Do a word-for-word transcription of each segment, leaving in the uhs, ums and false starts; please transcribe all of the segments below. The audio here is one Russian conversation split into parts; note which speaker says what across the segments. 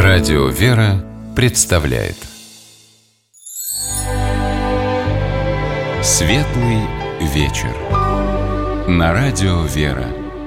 Speaker 1: Радио «Вера» представляет Светлый вечер на Радио «Вера».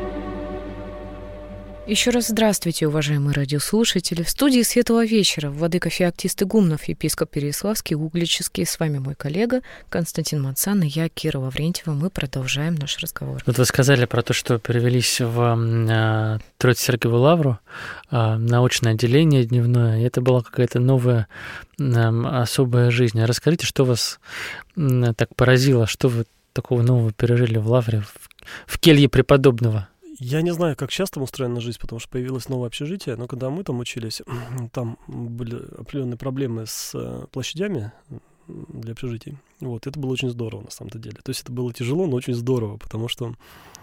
Speaker 2: Еще раз здравствуйте, уважаемые радиослушатели. В студии «Светлого вечера» владыка Феоктист Игумнов, епископ Переяславский, Угличский. С вами мой коллега Константин Мацан и я, Кира Лаврентьева. Мы продолжаем наш разговор.
Speaker 3: Вот вы сказали про то, что перевелись в э, Троице-Сергиеву лавру, э, научное отделение дневное, и это была какая-то новая э, особая жизнь. А расскажите, что вас э, так поразило, что вы такого нового пережили в лавре, в, в келье преподобного?
Speaker 4: Я не знаю, как сейчас там устроена жизнь, потому что появилось новое общежитие, но когда мы там учились, там были определенные проблемы с площадями для общежитий. Вот, это было очень здорово на самом-то деле. То есть это было тяжело, но очень здорово, потому что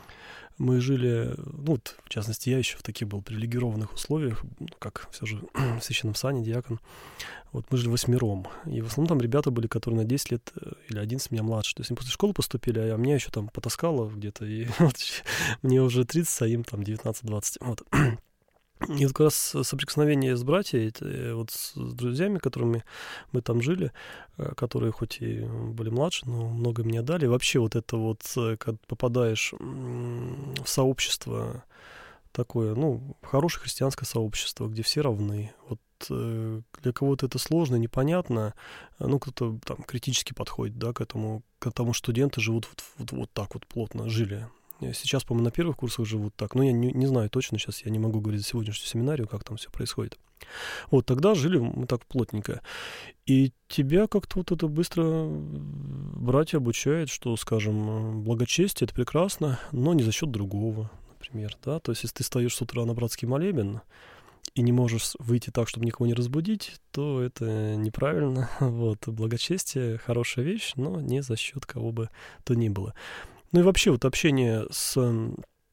Speaker 4: мы жили, ну вот, в частности, я еще в таких был привилегированных условиях, как все же в священном сане, диакон. Вот мы жили восьмером. И в основном там ребята были, которые на десять лет или одиннадцать меня младше. То есть они после школы поступили, а меня еще там потаскало где-то. И вот, мне уже тридцать, а им там девятнадцать-двадцать. Вот. И вот как раз соприкосновение с братьями, вот с друзьями, которыми мы там жили, которые хоть и были младше, но много мне дали. И вообще вот это вот, когда попадаешь в сообщество такое, ну, хорошее христианское сообщество, где все равны. Вот для кого-то это сложно, непонятно. Ну, кто-то там критически подходит, да, к этому, к тому, что студенты живут вот, вот, вот так вот плотно, жили. Сейчас, по-моему, на первых курсах живут так. Но я не, не знаю точно, сейчас я не могу говорить за сегодняшнюю семинарию, как там все происходит. Вот тогда жили мы так плотненько. И тебя как-то вот это быстро братья обучают, что, скажем, благочестие — это прекрасно, но не за счет другого, например. Да? То есть, если ты стоишь с утра на братский молебен и не можешь выйти так, чтобы никого не разбудить, то это неправильно. Вот. Благочестие — хорошая вещь, но не за счет кого бы то ни было. Ну и вообще вот общение с, ну,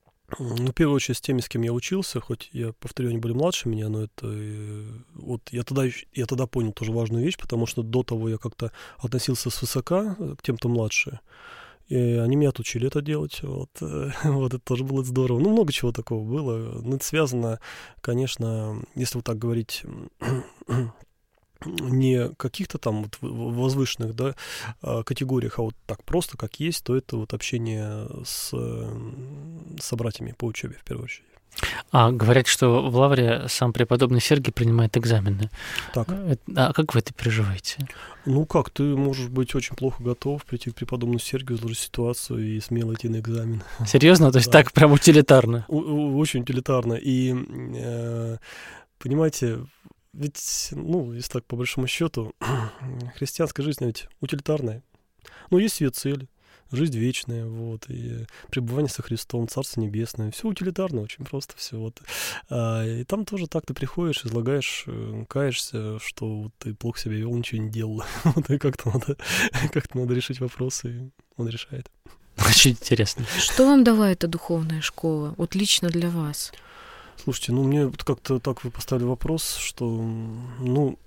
Speaker 4: в первую очередь, с теми, с кем я учился, хоть я, повторю, они были младше меня, но это вот я тогда, я тогда понял тоже важную вещь, потому что до того я как-то относился свысока к тем, кто младше, и они меня отучили это делать, вот, вот это тоже было здорово. Ну, много чего такого было, но это связано, конечно, если вот так говорить, не каких-то там вот возвышенных, да, категориях, а вот так просто, как есть, то это вот общение с собратьями по учебе, в первую очередь.
Speaker 3: А говорят, что в лавре сам преподобный Сергий принимает экзамены. Так. А как вы это переживаете?
Speaker 4: Ну как, ты можешь быть очень плохо готов, прийти к преподобному Сергию, изложить ситуацию и смело идти на экзамен.
Speaker 3: Серьезно? То есть да. Так прям утилитарно?
Speaker 4: Очень утилитарно. И, э, понимаете, ведь, ну, если так, по большому счету, христианская жизнь ведь утилитарная. Ну, есть ее цель, жизнь вечная, вот, и пребывание со Христом, Царство Небесное. Все утилитарно, очень просто все. Вот. А, и там тоже так ты приходишь, излагаешь, каешься, что вот ты плохо себя вел, ничего не делал. Вот, и как-то надо, как-то надо решить вопросы, и он решает.
Speaker 3: Очень интересно.
Speaker 2: Что вам дала эта духовная школа, вот лично для вас?
Speaker 4: Слушайте, ну мне как-то так вы поставили вопрос, что, ну,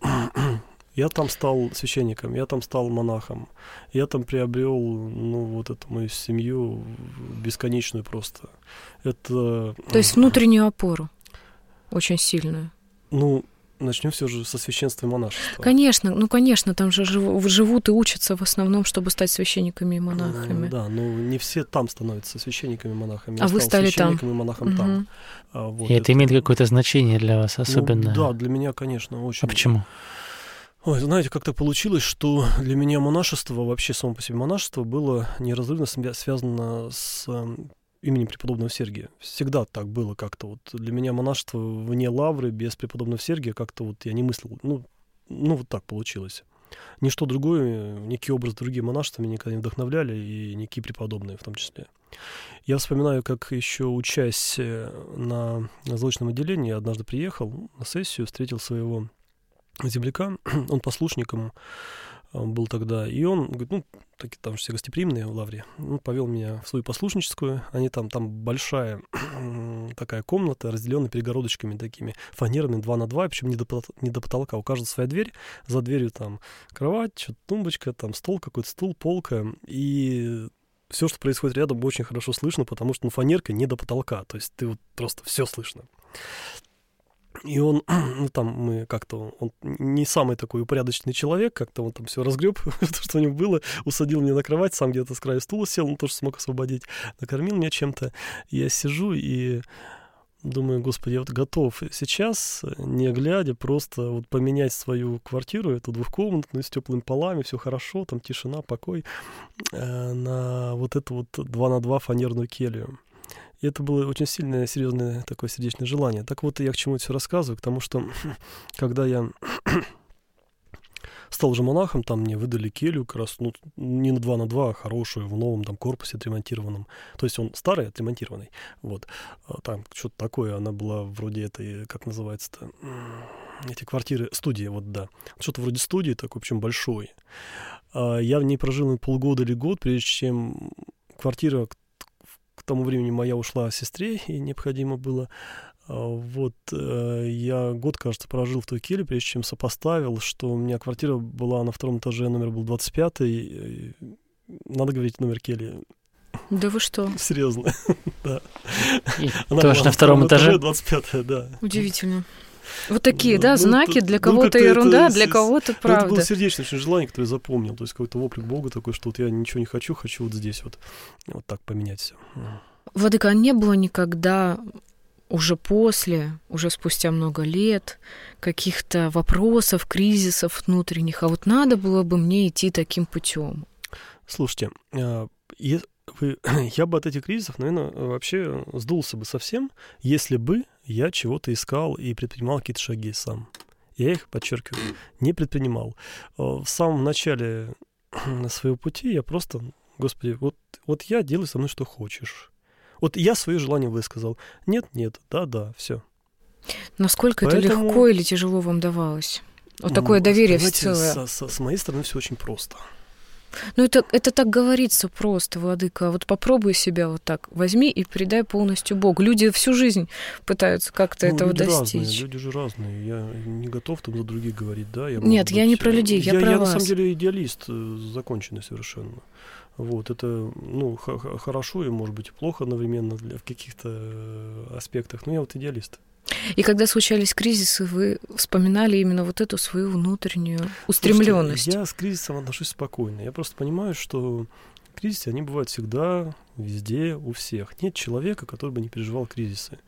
Speaker 4: я там стал священником, я там стал монахом, я там приобрел, ну, вот эту мою семью бесконечную просто. Это...
Speaker 2: То есть внутреннюю опору очень сильную.
Speaker 4: Ну, начнем все же со священства и монашества.
Speaker 2: Конечно, ну, конечно, там же живут и учатся в основном, чтобы стать священниками и монахами.
Speaker 4: Да, но не все там становятся священниками и монахами.
Speaker 2: А я вы стали
Speaker 4: священником
Speaker 2: там?
Speaker 4: И монахом
Speaker 2: угу.
Speaker 4: там. А, вот
Speaker 3: и это, это имеет какое-то значение для вас особенное?
Speaker 4: Ну, да, для меня, конечно, очень.
Speaker 3: А почему?
Speaker 4: Ой, знаете, как так получилось, что для меня монашество, вообще само по себе монашество, было неразрывно связано с именем преподобного Сергия. Всегда так было как-то. Вот для меня монашество вне лавры, без преподобного Сергия, как-то вот я не мыслил. Ну, ну вот так получилось. Ничто другое, никакие образы другие монашества меня никогда не вдохновляли, и никакие преподобные в том числе. Я вспоминаю, как еще учась на злочном отделении, я однажды приехал на сессию, встретил своего земляка, он послушником был тогда, и он говорит, ну, такие там все гостеприимные в лавре, он повел меня в свою послушническую, они там, там большая такая комната, разделенная перегородочками такими, фанерными, два на два, причем не до, не до потолка, у каждого своя дверь, за дверью там кровать, что-то тумбочка, там стол какой-то, стул, полка, и все, что происходит рядом, очень хорошо слышно, потому что, ну, фанерка не до потолка, то есть ты вот просто все слышно. И он, ну, там мы как-то, он не самый такой упорядоченный человек, как-то он там все разгреб, то, что у него было, усадил меня на кровать, сам где-то с краю стула сел, он тоже смог освободить, накормил меня чем-то. Я сижу и думаю, господи, я вот готов сейчас, не глядя, просто вот поменять свою квартиру, эту двухкомнатную, с теплыми полами, все хорошо, там тишина, покой, на вот эту вот два на два фанерную келью. И это было очень сильное, серьезное такое сердечное желание. Так вот, я к чему это все рассказываю, к тому, что когда я стал уже монахом, там мне выдали келью как раз, ну, не на два на два, а хорошую, в новом там корпусе отремонтированном. То есть он старый, отремонтированный. Вот. Там что-то такое, она была вроде этой, как называется-то, эти квартиры, студии, вот, да. Что-то вроде студии такой, причем большой. Я в ней прожил полгода или год, прежде чем квартира... К тому времени моя ушла сестре, и необходимо было. Вот я год, кажется, прожил в той келье, прежде чем сопоставил, что у меня квартира была на втором этаже, номер был двадцать пятый. Надо говорить номер кельи.
Speaker 2: Да вы что?
Speaker 4: Серьезно, да.
Speaker 3: Тоже на втором этаже?
Speaker 4: двадцать пятая, да.
Speaker 2: Удивительно. Вот такие, да,
Speaker 4: ну,
Speaker 2: знаки,
Speaker 4: это,
Speaker 2: для кого-то ну, ерунда, это, для кого-то правда.
Speaker 4: Это было сердечное очень желание, которое я запомнил. То есть какой-то воплик Бога такой, что вот я ничего не хочу, хочу вот здесь вот, вот так поменять все.
Speaker 2: Владыка, а не было никогда уже после, уже спустя много лет, каких-то вопросов, кризисов внутренних, а вот надо было бы мне идти таким путем?
Speaker 4: Слушайте, я, вы, я бы от этих кризисов, наверное, вообще сдулся бы совсем, если бы я чего-то искал и предпринимал какие-то шаги сам. Я их, подчеркиваю, не предпринимал. В самом начале своего пути я просто, господи, вот, вот я делаю со мной, что хочешь. Вот я свое желание высказал. Нет, нет, да, да, все.
Speaker 2: Насколько Поэтому... это легко или тяжело вам давалось? Вот такое доверие всецелое.
Speaker 4: С, с, с моей стороны все очень просто.
Speaker 2: Ну, это, это так говорится просто, Владыка. Вот попробуй себя вот так. Возьми и передай полностью Богу. Люди всю жизнь пытаются как-то ну, этого
Speaker 4: люди
Speaker 2: достичь.
Speaker 4: Разные, люди же разные. Я не готов там за других говорить, да? Я,
Speaker 2: Нет, я
Speaker 4: быть,
Speaker 2: не про людей, я,
Speaker 4: я
Speaker 2: про
Speaker 4: я,
Speaker 2: вас.
Speaker 4: Я на самом деле идеалист, законченный совершенно. Вот, это, ну, х- хорошо и, может быть, плохо одновременно для, в каких-то аспектах, но я вот идеалист.
Speaker 2: И когда случались кризисы, вы вспоминали именно вот эту свою внутреннюю устремленность?
Speaker 4: Слушайте, я с кризисом отношусь спокойно. Я просто понимаю, что кризисы, они бывают всегда, везде, у всех. Нет человека, который бы не переживал кризисы.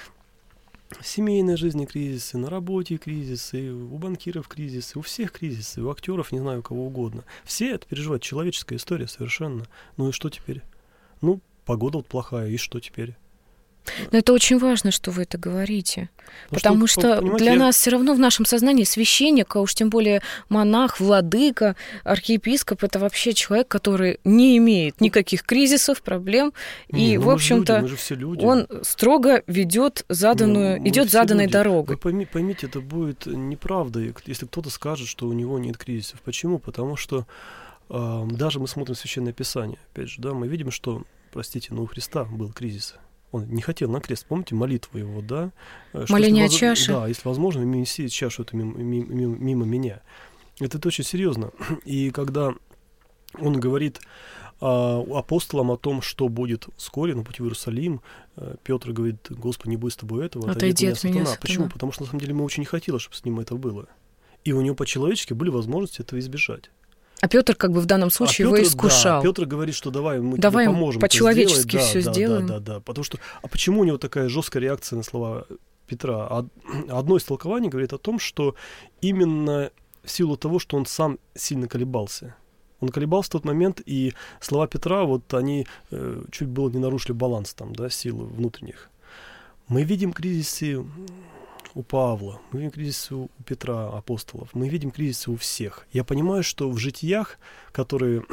Speaker 4: В семейной жизни кризисы, на работе кризисы, у банкиров кризисы, у всех кризисы, у актеров, не знаю, у кого угодно. Все это переживают, человеческая история совершенно. Ну и что теперь? Ну, погода вот плохая, и что теперь?
Speaker 2: Но это очень важно, что вы это говорите. Ну, потому что, что для
Speaker 4: я...
Speaker 2: нас все равно в нашем сознании священник, а уж тем более монах, владыка, архиепископ, это вообще человек, который не имеет никаких кризисов, проблем. Не, и, в общем-то,
Speaker 4: люди,
Speaker 2: он строго ведет заданную, не, идет заданной люди. дорогой.
Speaker 4: Вы пойми, поймите, это будет неправда, если кто-то скажет, что у него нет кризисов. Почему? Потому что э, даже мы смотрим Священное Писание, опять же, да, мы видим, что, простите, но у Христа был кризис. Он не хотел на крест, помните молитву его, да?
Speaker 2: Моление о чаше.
Speaker 4: Да, если возможно, неси чашу эту мимо, мимо, мимо меня. Это, это очень серьезно. И когда он говорит а, апостолам о том, что будет вскоре на пути в Иерусалим, Петр говорит: Господи, не будет с тобой этого, отойди от меня, сатана. Почему? Потому что, на самом деле, ему очень не хотелось, чтобы с ним это было. И у него по-человечески были возможности этого избежать.
Speaker 2: А Петр как бы в данном случае а его Петр, искушал.
Speaker 4: Да, Петр говорит, что давай мы
Speaker 2: давай
Speaker 4: тебе поможем.
Speaker 2: По-человечески
Speaker 4: да,
Speaker 2: все
Speaker 4: да,
Speaker 2: сделаем.
Speaker 4: Да, да, да. Потому что, а почему у него такая жесткая реакция на слова Петра? Одно из толкований говорит о том, что именно в силу того, что он сам сильно колебался. Он колебался в тот момент, и слова Петра, вот они э, чуть было не нарушили баланс там, да, силы внутренних. Мы видим кризисы у Павла, мы видим кризисы у Петра, апостолов, мы видим кризисы у всех. Я понимаю, что в житиях, которые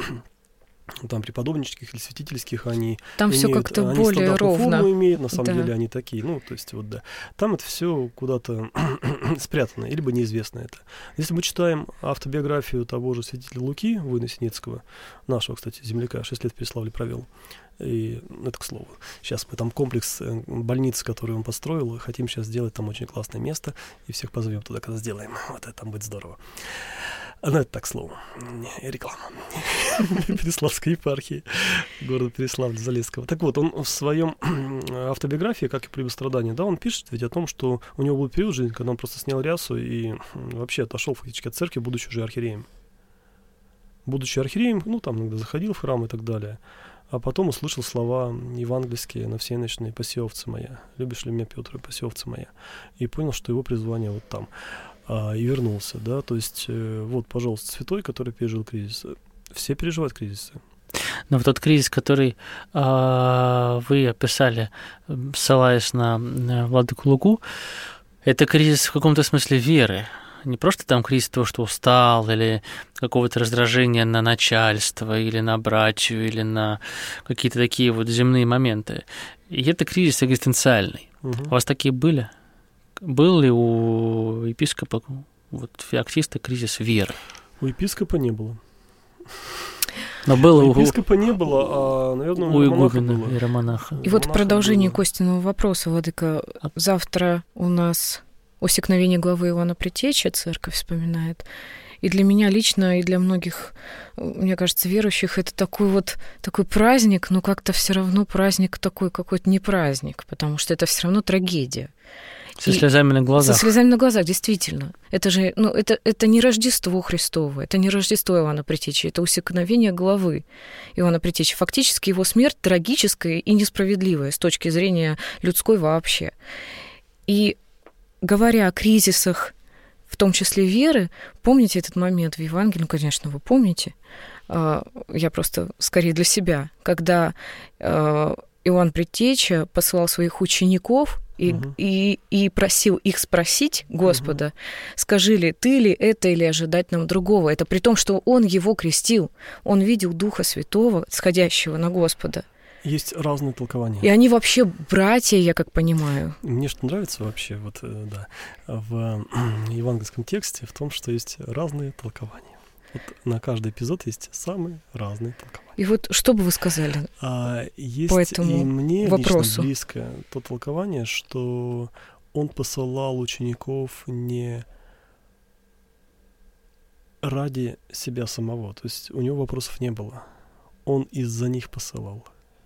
Speaker 4: там преподобнических или святительских, они
Speaker 2: там все как-то они более ровно
Speaker 4: форму имеют, на самом
Speaker 2: да.
Speaker 4: деле они такие, ну, то есть вот да, там это все куда-то спрятано, либо неизвестно это. Если мы читаем автобиографию того же святителя Луки, воина Синицкого, нашего, кстати, земляка, шесть лет в Переславле провел, и это к слову. Сейчас мы там комплекс больниц, который он построил, хотим сейчас сделать там очень классное место, и всех позовем туда, когда сделаем. Вот это там будет здорово. Ну, это так слово. Реклама. Переславской епархии, города Переславля-Залесского. Так вот, он в своем автобиографии, как и при страдании, да, он пишет ведь о том, что у него был период жизни, когда он просто снял рясу и вообще отошел фактически от церкви, будучи уже архиереем. Будучи архиереем, ну, там иногда заходил в храм и так далее. А потом услышал слова евангельские на всей ночной: «Паси овцы моя, любишь ли меня, Петр, паси овцы моя». И понял, что его призвание вот там. А, и вернулся, да, то есть э, вот, пожалуйста, святой, который пережил кризис. Все переживают кризисы.
Speaker 3: Но в тот кризис, который э, вы описали, ссылаясь на, на владыку Луку, это кризис в каком-то смысле веры. Не просто там кризис того, что устал, или какого-то раздражения на начальство, или на братью, или на какие-то такие вот земные моменты. И это кризис экзистенциальный. Угу. У вас такие были? Был ли у епископа, вот, феоктиста, кризис веры?
Speaker 4: У епископа не было.
Speaker 3: Но было
Speaker 4: у епископа не было, а, наверное, у,
Speaker 3: у
Speaker 4: игумена
Speaker 3: было. Иеромонаха.
Speaker 2: И вот в продолжение Костиного вопроса, владыка, завтра у нас усекновение главы Иоанна Предтечи, церковь вспоминает. И для меня лично, и для многих, мне кажется, верующих, это такой вот такой праздник, но как-то все равно праздник такой какой-то не праздник, потому что это все равно трагедия.
Speaker 3: Со слезами на глазах.
Speaker 2: Со слезами на глазах, действительно. Это же, ну, это, это не Рождество Христово, это не Рождество Иоанна Предтечи, это усекновение главы Иоанна Предтечи. Фактически его смерть трагическая и несправедливая с точки зрения людской вообще. И говоря о кризисах, в том числе веры, помните этот момент в Евангелии? Ну, конечно, вы помните. Я просто скорее для себя. Когда Иоанн Предтеча посылал своих учеников и, угу. и, и просил их спросить Господа, угу. скажи ли ты ли это или ожидать нам другого. Это при том, что он его крестил. Он видел Духа Святого, сходящего на Господа.
Speaker 4: Есть разные толкования.
Speaker 2: И они вообще братья, я как понимаю.
Speaker 4: Мне что нравится вообще вот, да, в евангельском тексте в том, что есть разные толкования. Вот на каждый эпизод есть самые разные толкования.
Speaker 2: И вот что бы вы сказали
Speaker 4: а, есть
Speaker 2: по этому
Speaker 4: и мне
Speaker 2: вопросу?
Speaker 4: Лично близко то толкование, что он посылал учеников не ради себя самого. То есть у него вопросов не было. Он из-за них посылал.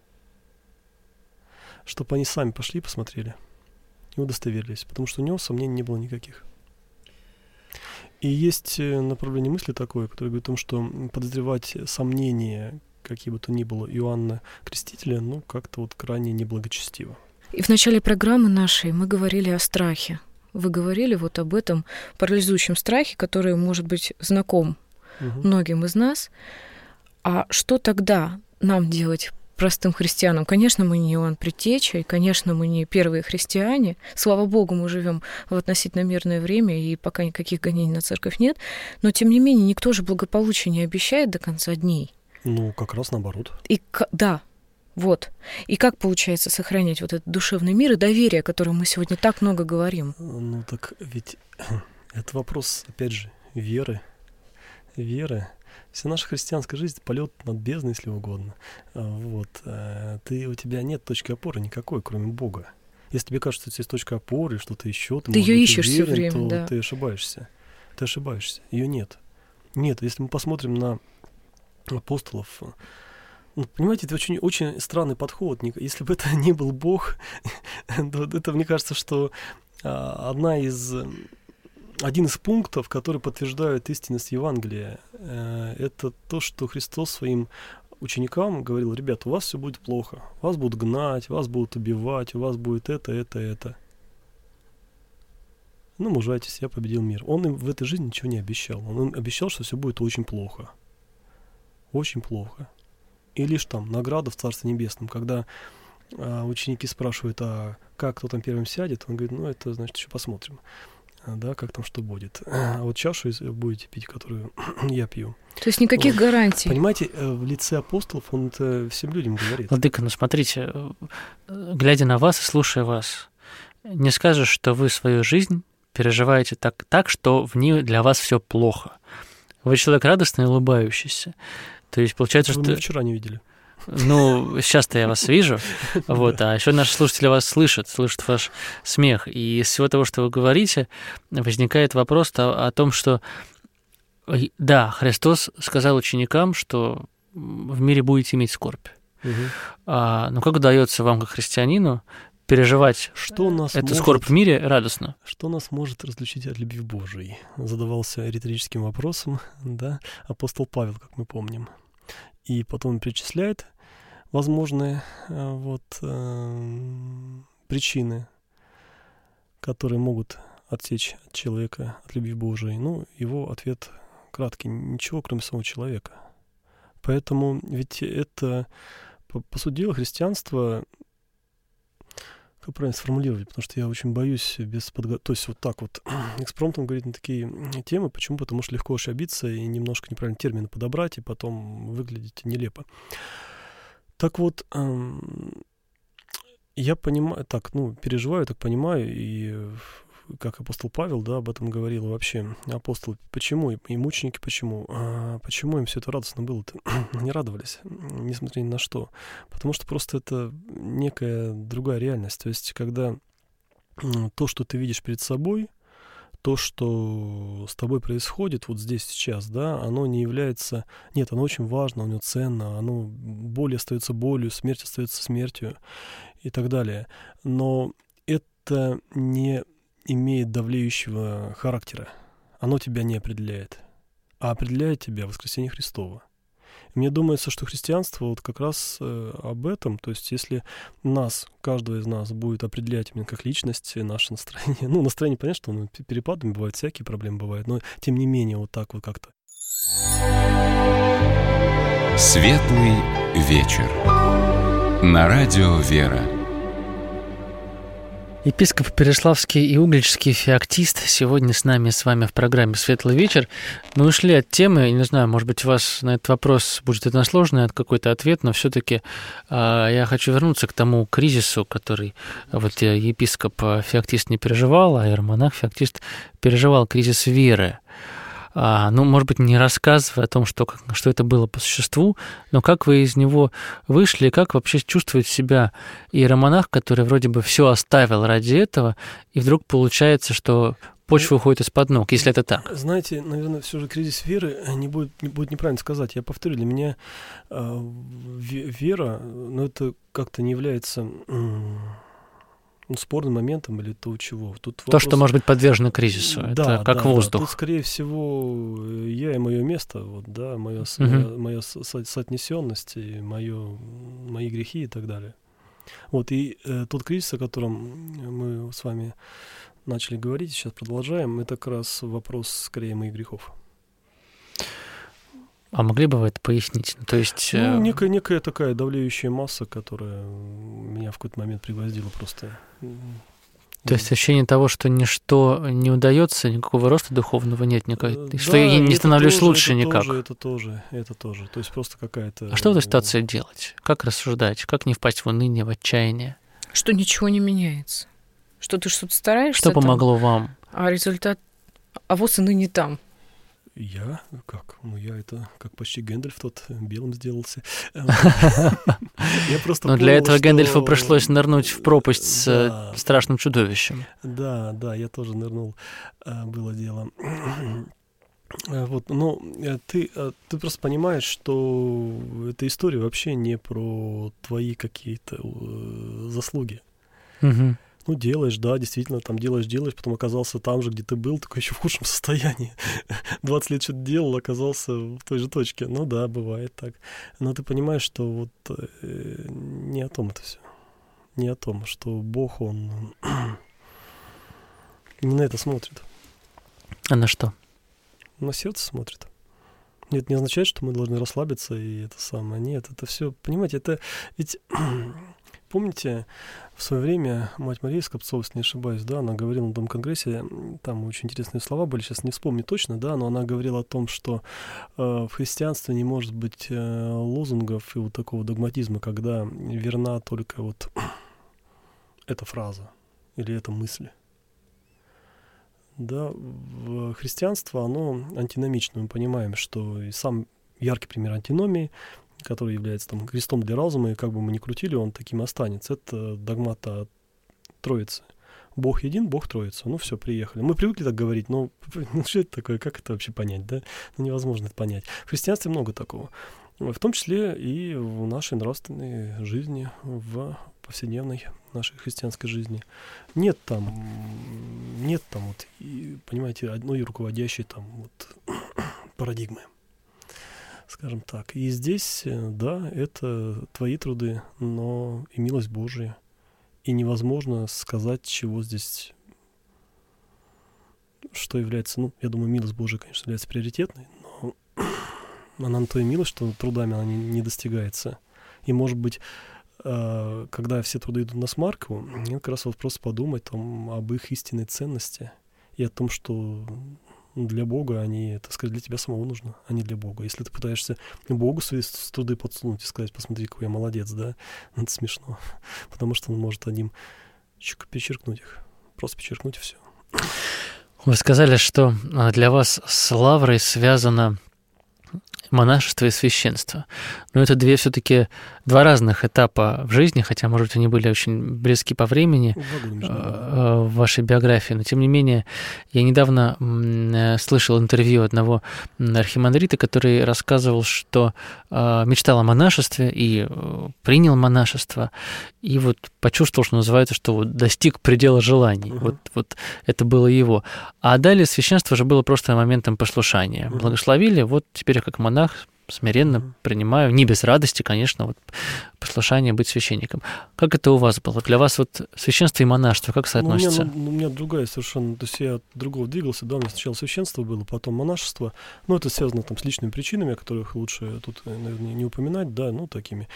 Speaker 4: Чтобы они сами пошли и посмотрели. И удостоверились. Потому что у него сомнений не было никаких. И есть направление мысли такое, которое говорит о том, что подозревать сомнения, какие бы то ни было, Иоанна Крестителя, ну, как-то вот крайне неблагочестиво.
Speaker 2: И в начале программы нашей мы говорили о страхе. Вы говорили вот об этом парализующем страхе, который может быть знаком угу. многим из нас. А что тогда нам делать простым христианам? Конечно, мы не Иоанн Предтеча, и, конечно, мы не первые христиане. Слава Богу, мы живем в относительно мирное время, и пока никаких гонений на церковь нет. Но, тем не менее, никто же благополучия не обещает до конца дней.
Speaker 4: Ну, как раз наоборот.
Speaker 2: И, да, вот. И как получается сохранять вот этот душевный мир и доверие, о котором мы сегодня так много говорим?
Speaker 4: Ну, так ведь это вопрос, опять же, веры. Веры. Вся наша христианская жизнь — полет над бездной, если угодно. Вот. Ты, у тебя нет точки опоры никакой, кроме Бога. Если тебе кажется, что у тебя есть точка опоры, что-то еще, ты,
Speaker 2: ты ее
Speaker 4: быть,
Speaker 2: ищешь
Speaker 4: уверен,
Speaker 2: все время,
Speaker 4: то
Speaker 2: да.
Speaker 4: ты ошибаешься. Ты ошибаешься. Ее нет. Нет. Если мы посмотрим на апостолов, ну, понимаете, это очень, очень странный подход. Если бы это не был Бог, это, мне кажется, что одна из... Один из пунктов, который подтверждает истинность Евангелия, это то, что Христос своим ученикам говорил: ребят, у вас все будет плохо, вас будут гнать, вас будут убивать, у вас будет это, это, это. Ну, мужайтесь, я победил мир. Он им в этой жизни ничего не обещал. Он им обещал, что все будет очень плохо. Очень плохо. И лишь там награда в Царстве Небесном, когда а, ученики спрашивают, а как, кто там первым сядет, он говорит: ну, это, значит, еще посмотрим. Да, как там что будет. А вот чашу будете пить, которую я пью.
Speaker 2: То есть никаких вот. гарантий.
Speaker 4: Понимаете, в лице апостолов он это всем людям говорит.
Speaker 3: Владыка, ну смотрите, глядя на вас и слушая вас, не скажешь, что вы свою жизнь переживаете так, так, что в ней для вас все плохо. Вы человек радостный и улыбающийся. То есть получается,
Speaker 4: вы
Speaker 3: что...
Speaker 4: меня вчера не видели.
Speaker 3: Ну, сейчас-то я вас вижу, вот, а еще наши слушатели вас слышат, слышат ваш смех. И из всего того, что вы говорите, возникает вопрос о, о том, что Да, Христос сказал ученикам, что в мире будете иметь скорбь. Угу. А, но как удается вам, как христианину, переживать
Speaker 4: что нас
Speaker 3: эту
Speaker 4: может,
Speaker 3: скорбь в мире радостно?
Speaker 4: Что нас может разлучить от любви Божией? Задавался риторическим вопросом, да, апостол Павел, как мы помним. И потом он перечисляет возможные вот, э, причины, которые могут отсечь от человека от любви Божией. Ну, его ответ краткий: ничего, кроме самого человека. Поэтому ведь это, по, по сути дела, христианство, как правильно сформулировать, потому что я очень боюсь без подготовки, то есть вот так вот экспромтом говорить на такие темы. Почему? Потому что легко ошибиться и немножко неправильно термины подобрать, и потом выглядеть нелепо. Так вот, я понимаю, так, ну, переживаю, так понимаю, и как апостол Павел, да, об этом говорил вообще. Апостол, почему, и мученики, почему? А почему им все это радостно было-то? Не радовались, несмотря ни на что. Потому что просто это некая другая реальность. То есть, когда то, что ты видишь перед собой, то, что с тобой происходит вот здесь, сейчас, да, оно не является... Нет, оно очень важно, оно ценно, оно... боль остается болью, смерть остается смертью и так далее. Но это не имеет давлеющего характера. Оно тебя не определяет, а определяет тебя воскресение Христово. И мне думается, что христианство вот как раз э, об этом. То есть если нас, каждого из нас будет определять именно как личность, наше настроение, ну, настроение, понятно, что ну, перепадами бывают, всякие проблемы бывают, но тем не менее вот так вот как-то.
Speaker 1: Светлый вечер. На радио «Вера».
Speaker 3: Епископ Переславский и Угличский феоктист сегодня с нами, с вами в программе «Светлый вечер». Мы ушли от темы, не знаю, может быть, у вас на этот вопрос будет односложный какой-то ответ, но все-таки э, я хочу вернуться к тому кризису, который вот епископ феоктист не переживал, а иеромонах феоктист переживал кризис веры. А, ну, может быть, не рассказывая о том, что, что это было по существу, но как вы из него вышли, как вообще чувствует себя иеромонах, который вроде бы все оставил ради этого, и вдруг получается, что почва уходит из-под ног, если это так?
Speaker 4: Знаете, наверное, все же кризис веры не будет, не будет неправильно сказать. Я повторю, для меня э, вера, ну, это как-то не является... Ну, спорным моментом или то, чего. Тут
Speaker 3: то, вопрос... что может быть подвержено кризису,
Speaker 4: да,
Speaker 3: это как
Speaker 4: да,
Speaker 3: воздух.
Speaker 4: Да. Тут, скорее всего, я и мое место, вот, да, моя, uh-huh. моя, моя со- соотнесенность, и моё, мои грехи и так далее. Вот, и э, тот кризис, о котором мы с вами начали говорить, сейчас продолжаем, это как раз вопрос, скорее, моих грехов.
Speaker 3: А могли бы вы это пояснить? То есть...
Speaker 4: Ну, некая, некая такая давлеющая масса, которая меня в какой-то момент пригвоздила просто.
Speaker 3: То есть ощущение того, что ничто не удается, никакого роста духовного нет, никакой,
Speaker 4: да,
Speaker 3: что я не становлюсь
Speaker 4: тоже,
Speaker 3: лучше
Speaker 4: это
Speaker 3: никак.
Speaker 4: Тоже, это тоже, это тоже. То есть просто какая-то...
Speaker 3: А что в этой ситуации делать? Как рассуждать? Как не впасть в уныние, в отчаяние?
Speaker 2: Что ничего не меняется. Что ты что-то стараешься.
Speaker 3: Что помогло
Speaker 2: там,
Speaker 3: вам?
Speaker 2: А результат... А вот и ныне там.
Speaker 4: Я? Как? Ну, я это, как почти Гэндальф тот, белым сделался.
Speaker 3: Но для этого Гэндальфу пришлось нырнуть в пропасть с страшным чудовищем.
Speaker 4: Да, да, я тоже нырнул, было дело. Вот, но ты, ты просто понимаешь, что эта история вообще не про твои какие-то заслуги.
Speaker 3: Угу.
Speaker 4: Ну, делаешь, да, действительно, там делаешь, делаешь, потом оказался там же, где ты был, только еще в худшем состоянии. двадцать лет что-то делал, оказался в той же точке. Ну да, бывает так. Но ты понимаешь, что вот э, не о том это все. Не о том, что Бог, Он не на это смотрит.
Speaker 3: А на что?
Speaker 4: На сердце смотрит. Это не означает, что мы должны расслабиться и это самое. Нет, это все, понимаете, это ведь... Помните, в свое время мать Мария Скопцова, если не ошибаюсь, да, она говорила на том конгрессе, там очень интересные слова были, сейчас не вспомню точно, да, но она говорила о том, что э, в христианстве не может быть э, лозунгов и вот такого догматизма, когда верна только вот эта фраза или эта мысль. Да, в христианство, оно антиномично, мы понимаем, что и сам яркий пример антиномии, который является там крестом для разума, и как бы мы ни крутили, он таким останется. Это догмат о Троице. Бог един, Бог троица. Ну все, приехали. Мы привыкли так говорить, но ну, что это такое, как это вообще понять, да? Ну, невозможно это понять. В христианстве много такого. В том числе и в нашей нравственной жизни, в повседневной нашей христианской жизни. Нет там, нет там вот, и, понимаете, одной руководящей там вот парадигмы, скажем так. И здесь, да, это твои труды, но и милость Божия. И невозможно сказать, чего здесь, что является, ну, я думаю, милость Божия, конечно, является приоритетной, но она на то и милость, что трудами она не, не достигается. И, может быть, э, когда все труды идут на смарку, это как раз вот просто подумать там, об их истинной ценности и о том, что для Бога они, так сказать, для тебя самого нужно, а не для Бога. Если ты пытаешься Богу свои труды подсунуть и сказать, посмотри, какой я молодец, да, это смешно, потому что он может одним перечеркнуть их, просто перечеркнуть и все.
Speaker 3: Вы сказали, что для вас с лаврой связано монашество и священство. Но это две все-таки два разных этапа в жизни, хотя, может быть, они были очень близки по времени в вашей биографии, но, тем не менее, я недавно слышал интервью одного архимандрита, который рассказывал, что мечтал о монашестве и принял монашество, и вот почувствовал, что называется, что вот достиг предела желаний. Uh-huh. Вот, вот это было его. А далее священство же было просто моментом послушания. Uh-huh. Благословили, вот теперь я как монах смиренно mm-hmm. принимаю, не без радости, конечно, вот послушание быть священником. Как это у вас было? Для вас вот священство и монашество как соотносятся?
Speaker 4: Ну, у, меня, ну, у меня другая совершенно, то есть я от другого двигался, да, у меня сначала священство было, потом монашество, но это связано там с личными причинами, о которых лучше тут, наверное, не упоминать, да, ну, такими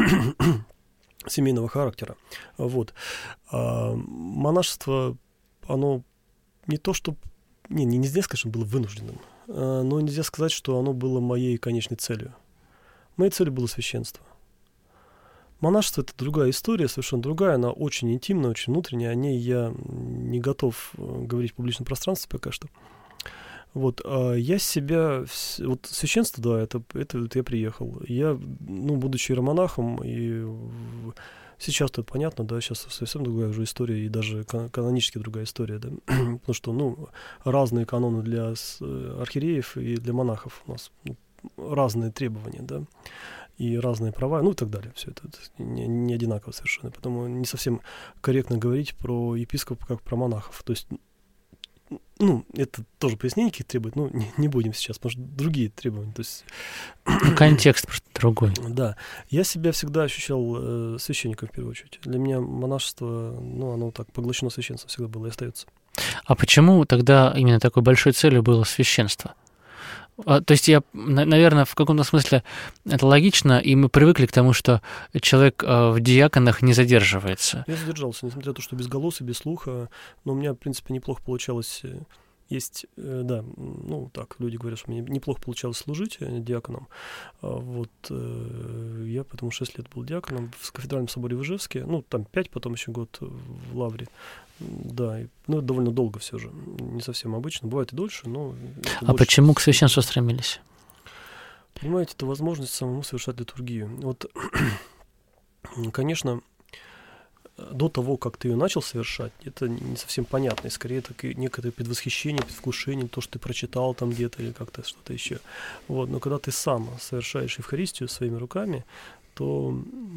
Speaker 4: семейного характера, вот. А монашество, оно не то, что, не, не нельзя сказать, что было вынужденным, но нельзя сказать, что оно было моей конечной целью. Моей целью было священство. Монашество — это другая история, совершенно другая, она очень интимная, очень внутренняя, о ней я не готов говорить в публичном пространстве пока что. Вот, а я себя, вот священство, да, это, это вот я приехал. Я, ну, будучи иеромонахом, и сейчас это понятно, да, сейчас совсем другая уже история, и даже канонически другая история, да, потому что, ну, разные каноны для архиереев и для монахов у нас, ну, разные требования, да, и разные права, ну, и так далее, все это, это не, не одинаково совершенно, поэтому не совсем корректно говорить про епископов как про монахов, то есть, ну, это тоже пояснение какие-то требует, но не, не будем сейчас, потому что другие требования, то есть...
Speaker 3: Ну, контекст просто другой.
Speaker 4: Да. Я себя всегда ощущал э, священником, в первую очередь. Для меня монашество, ну, оно так поглощено священством всегда было и остается.
Speaker 3: А почему тогда именно такой большой целью было священство? То есть я, наверное, в каком-то смысле это логично, и мы привыкли к тому, что человек в диаконах не задерживается.
Speaker 4: Я задержался, несмотря на то, что без голоса, без слуха, но у меня, в принципе, неплохо получалось. Есть, да, ну, так, люди говорят, что мне неплохо получалось служить диаконом. Вот, я, потому что шесть лет был диаконом в кафедральном соборе в Ижевске, ну, там пять, потом еще год в Лавре. Да, ну, это довольно долго все же, не совсем обычно, бывает и дольше, но...
Speaker 3: А почему к священству стремились?
Speaker 4: Понимаете, это возможность самому совершать литургию. Вот, конечно, до того, как ты ее начал совершать, это не совсем понятно, и скорее это некое предвосхищение, предвкушение, то, что ты прочитал там где-то или как-то что-то еще. Вот, но когда ты сам совершаешь Евхаристию своими руками, то...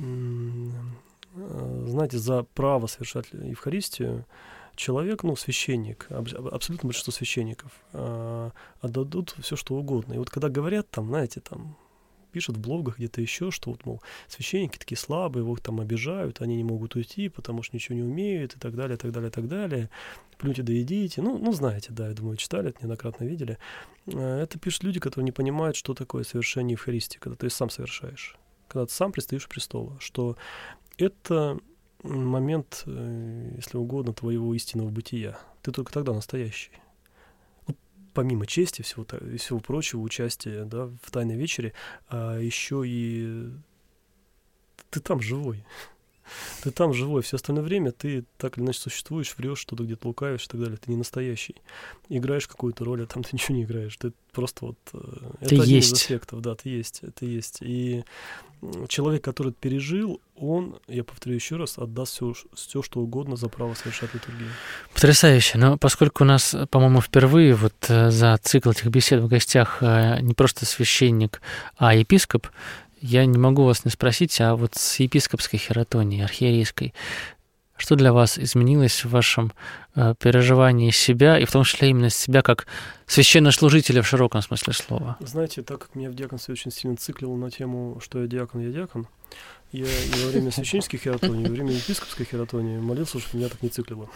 Speaker 4: знаете, за право совершать Евхаристию человек, ну, священник, абсолютно большинство священников э, отдадут все, что угодно. И вот когда говорят там, знаете, там, пишут в блогах где-то еще, что вот, мол, священники такие слабые, его там обижают, они не могут уйти, потому что ничего не умеют, и так далее, и так далее, и так далее. Плюньте да едите. Ну, ну, знаете, да, я думаю, читали это, неоднократно видели. Э, это пишут люди, которые не понимают, что такое совершение Евхаристии, когда ты сам совершаешь, когда ты сам предстоишь у престола, что это момент, если угодно, твоего истинного бытия. Ты только тогда настоящий. Вот, помимо чести всего, и всего прочего, участия, да, в Тайной вечере, а еще и ты там живой. Ты там живой, все остальное время ты так или иначе существуешь, врешь, что-то где-то лукавишь и так далее. Ты не настоящий. Играешь какую-то роль, а там ты ничего не играешь. Ты просто вот...
Speaker 3: Ты
Speaker 4: это один
Speaker 3: есть.
Speaker 4: из аспектов, да, ты есть, ты есть. И человек, который это пережил, он, я повторю еще раз, отдаст все, все что угодно за право совершать литургию.
Speaker 3: Потрясающе. Но поскольку у нас, по-моему, впервые вот за цикл этих бесед в гостях не просто священник, а епископ, я не могу вас не спросить, а вот с епископской хератонией, архиерейской, что для вас изменилось в вашем э, переживании себя, и в том числе именно себя как священнослужителя в широком смысле слова?
Speaker 4: Знаете, так как меня в диаконстве очень сильно циклило на тему, что я диакон, я диакон, я и во время священнической хератонии, и во время епископской хератонии молился, чтобы меня так не циклило.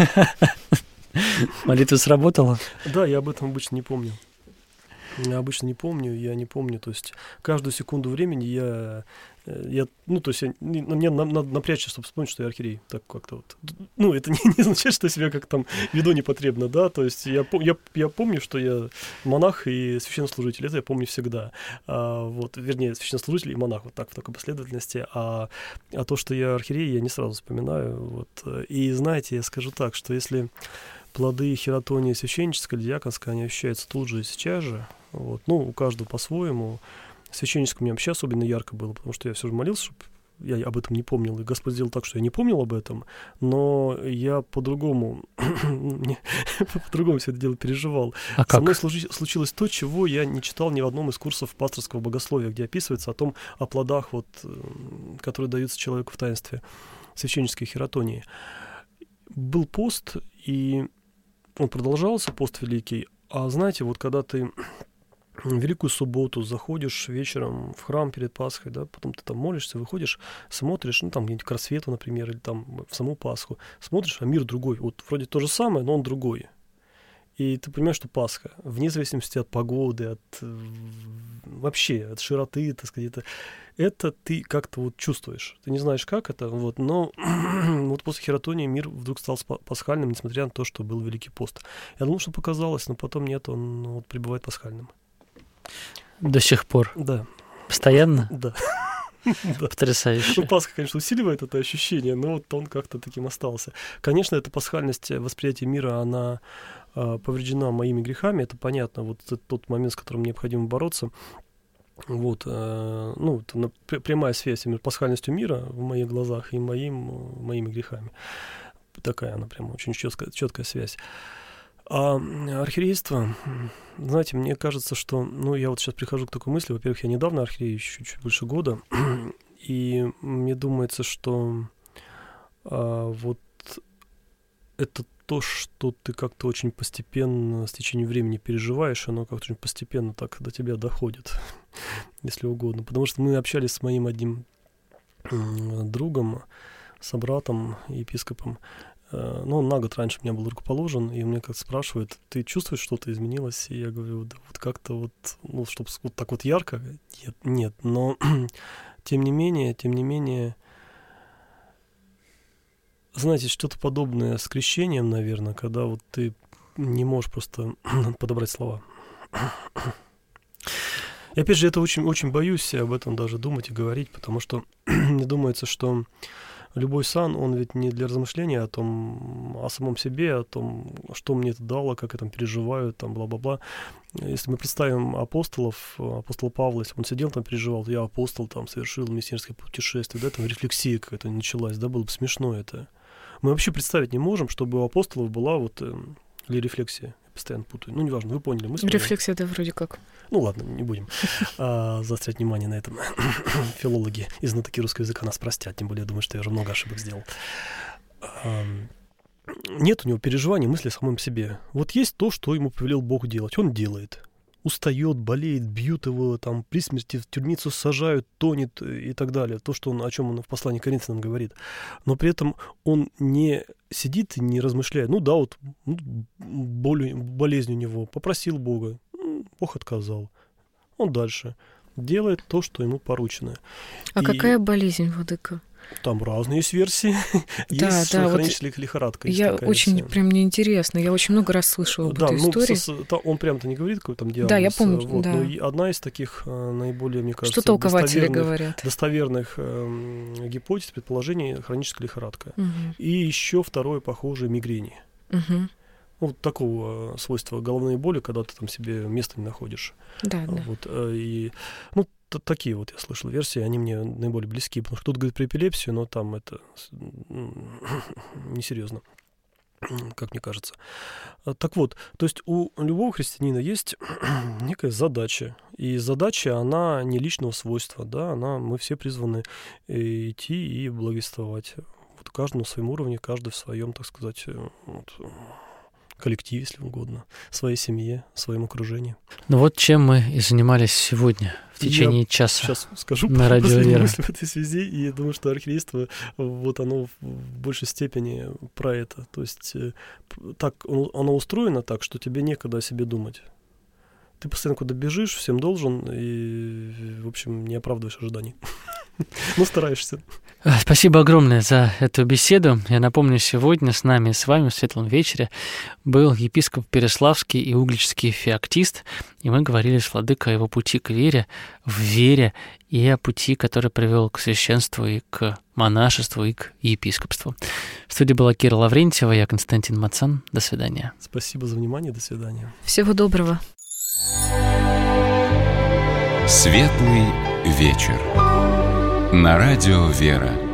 Speaker 3: Молитва сработала?
Speaker 4: Да, я об этом обычно не помню. Я обычно не помню, я не помню, то есть каждую секунду времени я, я ну, то есть я, мне надо напрячься, чтобы вспомнить, что я архиерей, так как-то вот. Ну, это не, не означает, что я себя как там веду непотребно, да, то есть я, я, я помню, что я монах и священнослужитель, это я помню всегда, а, вот, вернее, священнослужитель и монах, вот так, в такой последовательности, а, а то, что я архиерей, я не сразу вспоминаю, вот, и знаете, я скажу так, что если плоды хератонии священнической или диаконской, они ощущаются тут же и сейчас же. Вот. Ну, у каждого по-своему. Священническое у меня вообще особенно ярко было, потому что я все же молился, чтобы я об этом не помнил. И Господь сделал так, что я не помнил об этом, но я по-другому, по-другому все это дело переживал.
Speaker 3: А
Speaker 4: Со
Speaker 3: как?
Speaker 4: мной случилось то, чего я не читал ни в одном из курсов пасторского богословия, где описывается о том, о плодах, вот, которые даются человеку в таинстве священнической хератонии. Был пост, и он продолжался, пост великий, а знаете, вот когда ты в Великую Субботу заходишь вечером в храм перед Пасхой, да, потом ты там молишься, выходишь, смотришь, ну, там где-нибудь к рассвету, например, или там в саму Пасху, смотришь, а мир другой, вот вроде то же самое, но он другой. И ты понимаешь, что Пасха, вне зависимости от погоды, от вообще, от широты, так сказать, это, это ты как-то вот чувствуешь. Ты не знаешь, как это, вот, но вот после хератонии мир вдруг стал пасхальным, несмотря на то, что был Великий пост. Я думал, что показалось, но потом нет, он ну, вот, пребывает пасхальным.
Speaker 3: До сих пор?
Speaker 4: Да.
Speaker 3: Постоянно?
Speaker 4: Да.
Speaker 3: Потрясающе.
Speaker 4: Ну, Пасха, конечно, усиливает это ощущение, но вот он как-то таким остался. Конечно, эта пасхальность восприятия мира, она э, повреждена моими грехами, это понятно, вот это тот момент, с которым необходимо бороться. Вот, э, ну, это прямая связь между пасхальностью мира в моих глазах и моим, моими грехами. Такая она прям очень четкая, четкая связь. А архиерейство, знаете, мне кажется, что, ну, я вот сейчас прихожу к такой мысли, во-первых, я недавно архиерей, еще чуть больше года, и мне думается, что а, вот это то, что ты как-то очень постепенно, с течением времени переживаешь, оно как-то очень постепенно так до тебя доходит, если угодно. Потому что мы общались с моим одним другом, собратом, епископом, ну, он на год раньше меня был рукоположен, и мне как-то спрашивают, ты чувствуешь, что-то изменилось? И я говорю, да вот как-то вот, ну, чтобы вот так вот ярко, нет, нет, но тем не менее, тем не менее, знаете, что-то подобное с крещением, наверное, когда вот ты не можешь просто подобрать слова. И опять же, это очень, очень боюсь об этом даже думать и говорить, потому что мне думается, что любой сан, он ведь не для размышления о том, о самом себе, о том, что мне это дало, как я там переживаю, там, бла-бла-бла. Если мы представим апостолов, апостола Павла, если бы он сидел там, переживал, я апостол, там, совершил миссионерское путешествие, да, там рефлексия какая-то началась, да, было бы смешно это. Мы вообще представить не можем, чтобы у апостолов была вот, э, или рефлексия, я постоянно путаю, ну, неважно, вы поняли мысль.
Speaker 2: Рефлексия, это вроде как.
Speaker 4: Ну ладно, не будем а, заострять внимание на этом. Филологи и знатоки русского языка нас простят, тем более я думаю, что я уже много ошибок сделал. А, нет у него переживаний, мысли о самом себе. Вот есть то, что ему повелел Бог делать, он делает. Устает, болеет, бьют его, там, при смерти в тюрьмицу сажают, тонет и так далее. То, что он, о чем он в послании к Коринфянам говорит. Но при этом он не сидит и не размышляет. Ну да, вот ну, боль, болезнь у него, попросил Бога, Бог отказал. Он дальше делает то, что ему поручено.
Speaker 2: А
Speaker 4: и...
Speaker 2: какая болезнь, владыка?
Speaker 4: Там разные есть версии.
Speaker 2: Да,
Speaker 4: есть
Speaker 2: да,
Speaker 4: хроническая вот лихорадка.
Speaker 2: Я очень, версия. Прям мне интересно, я очень много раз слышала об
Speaker 4: да,
Speaker 2: этой
Speaker 4: ну,
Speaker 2: истории.
Speaker 4: Со, он прям-то не говорит, какой там диагноз.
Speaker 2: Да, я помню,
Speaker 4: вот,
Speaker 2: да.
Speaker 4: Но одна из таких наиболее, мне кажется,
Speaker 2: что толкователи
Speaker 4: достоверных,
Speaker 2: говорят.
Speaker 4: достоверных э, гипотез, предположений — хроническая лихорадка.
Speaker 2: Угу.
Speaker 4: И еще второе похожее — мигрени.
Speaker 2: Угу.
Speaker 4: Вот такого свойства головные боли, когда ты там себе места не находишь.
Speaker 2: Да, да.
Speaker 4: Вот, и, ну, т- такие вот я слышал версии, они мне наиболее близки, потому что кто-то говорит про эпилепсию, но там это несерьезно, как мне кажется. Так вот, то есть у любого христианина есть некая задача, и задача, она не личного свойства, да, она, мы все призваны идти и благовествовать. Вот каждому на своем уровне, каждый в своем, так сказать, вот, коллективе, если угодно, своей семье, своем окружении.
Speaker 3: Ну вот чем мы и занимались сегодня в течение
Speaker 4: я
Speaker 3: часа.
Speaker 4: Сейчас скажу
Speaker 3: на Радио Вера
Speaker 4: в этой связи, и я думаю, что архиерейство, вот оно в большей степени про это. То есть так оно устроено так, что тебе некогда о себе думать. Ты постоянно куда бежишь, всем должен, и, в общем, не оправдываешь ожиданий. Ну, стараешься.
Speaker 3: Спасибо огромное за эту беседу. Я напомню, сегодня с нами, с вами в Светлом вечере был епископ Переславский и угличский феоктист, и мы говорили с владыкой о его пути к вере, в вере и о пути, который привел к священству и к монашеству, и к епископству. В студии была Кира Лаврентьева, я Константин Мацан. До свидания.
Speaker 4: Спасибо за внимание, до свидания.
Speaker 2: Всего доброго.
Speaker 1: Светлый вечер. На радио «Вера».